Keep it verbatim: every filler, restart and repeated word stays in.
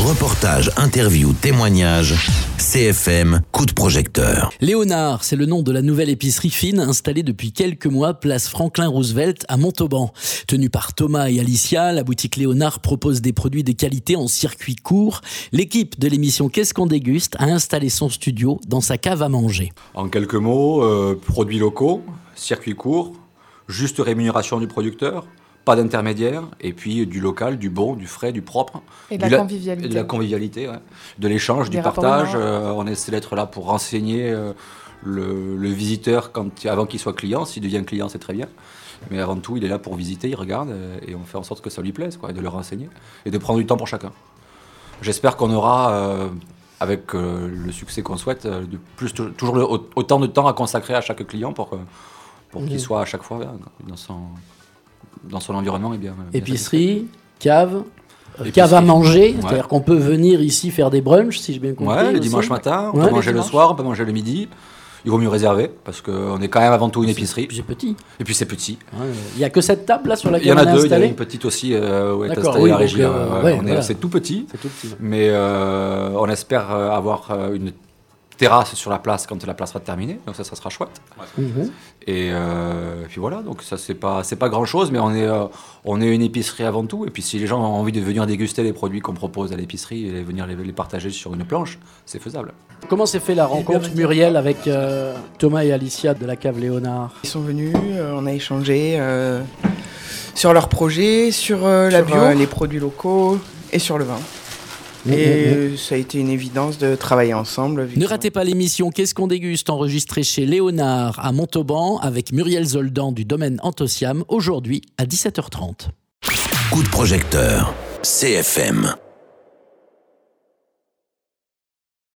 Reportages, interviews, témoignages, C F M, coup de projecteur. Léonard, c'est le nom de la nouvelle épicerie fine installée depuis quelques mois place Franklin Roosevelt à Montauban. Tenue par Thomas et Alicia, la boutique Léonard propose des produits de qualité en circuit court. L'équipe de l'émission Qu'est-ce qu'on déguste a installé son studio dans sa cave à manger. En quelques mots, euh, produits locaux, circuit court, juste rémunération du producteur, pas d'intermédiaire, et puis du local, du bon, du frais, du propre. Et de la du convivialité. Et de la convivialité, ouais. De l'échange, Des du rapports partage. humains. Euh, on essaie d'être là pour renseigner euh, le, le visiteur quand, avant qu'il soit client. S'il devient client, c'est très bien. Mais avant tout, il est là pour visiter, il regarde, euh, et on fait en sorte que ça lui plaise, quoi, et de le renseigner, et de prendre du temps pour chacun. J'espère qu'on aura, euh, avec euh, le succès qu'on souhaite, euh, de plus, toujours le, autant de temps à consacrer à chaque client pour, que, pour mmh. qu'il soit à chaque fois dans son... dans son environnement et bien. bien Épicerie, cave, Épicerie. cave à manger, Ouais. C'est-à-dire qu'on peut venir ici faire des brunchs, si j'ai bien compris. Ouais, le aussi. dimanche matin, on Ouais, peut manger le dimanche. soir, on peut manger le midi. Il vaut mieux réserver parce qu'on est quand même avant tout une épicerie. C'est petit. Et puis c'est petit. Il n'y a que cette table là sur laquelle Il y en a on est deux, il y a installé. une petite aussi euh, où est D'accord, installée oui, la donc, régie. euh, euh, ouais, on est, voilà. c'est tout petit, C'est tout petit. Ouais. mais euh, on espère euh, avoir euh, une terrasse sur la place quand la place sera terminée, donc ça, ça sera chouette. Mm-hmm. Et, euh, et puis voilà, donc ça c'est pas c'est pas grand chose, mais on est euh, on est une épicerie avant tout. Et puis si les gens ont envie de venir déguster les produits qu'on propose à l'épicerie et venir les, les partager sur une planche, c'est faisable. Comment s'est fait la rencontre, Muriel, avec euh, Thomas et Alicia de la cave Léonard? Ils sont venus, euh, on a échangé euh, sur leurs projets, sur euh, la Sur, bio, euh, les produits locaux et sur le vin. Et euh, ça a été une évidence de travailler ensemble. vu Ne qu'ils ratez pas l'émission Qu'est-ce qu'on déguste enregistrée chez Léonard à Montauban avec Muriel Zoldan du domaine Antociam aujourd'hui à dix-sept heures trente. Coup de projecteur, C F M.